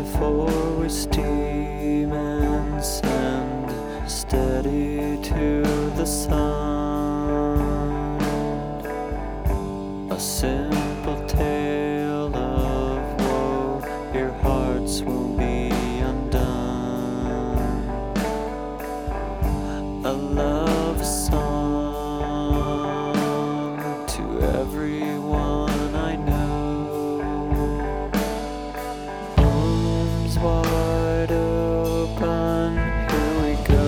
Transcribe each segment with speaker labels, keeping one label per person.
Speaker 1: before we steam and send steady to the sun. A simple tale of woe, your hearts will be undone. A love song to everyone I know. Arms wide open, here we go.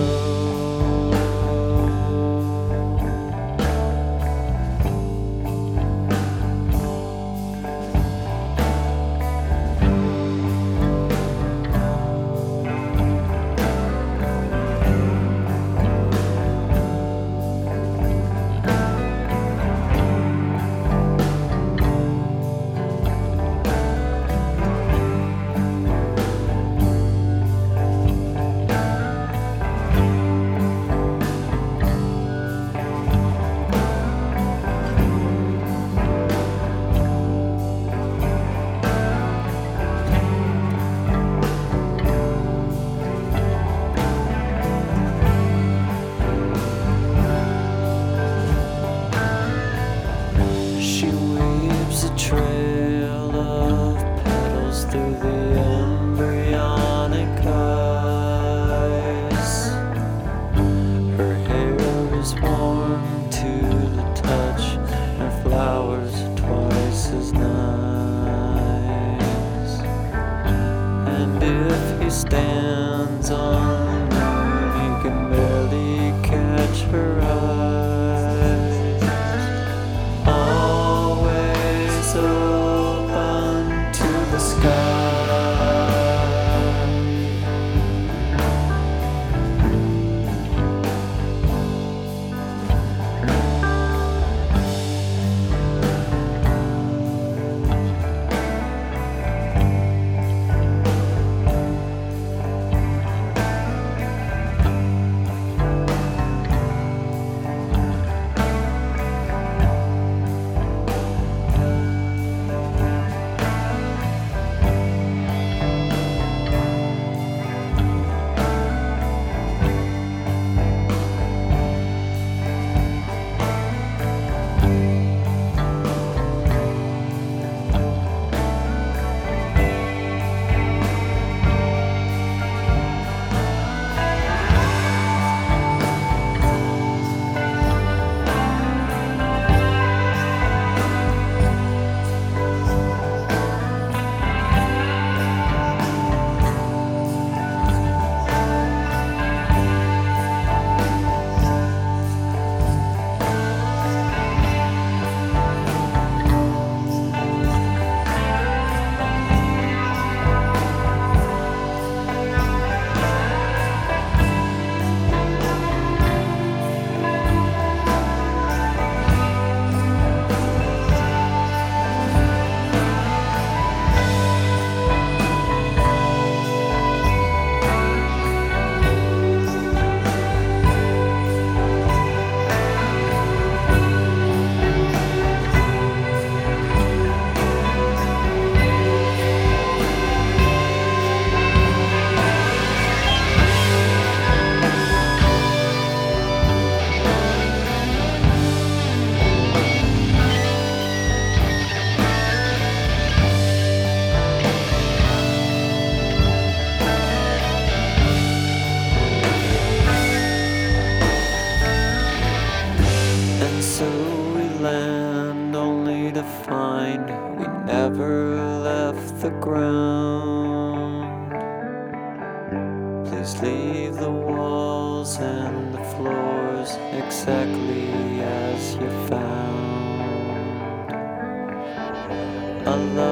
Speaker 1: She weaves a trail of petals through the embryonic eyes. Her hair is warm to the touch, her flowers twice as nice. And if he stands on the moon, he can barely catch her eyes. Always open to the sky. So we land only to find we never left the ground. Please leave the walls and the floors exactly as you found. A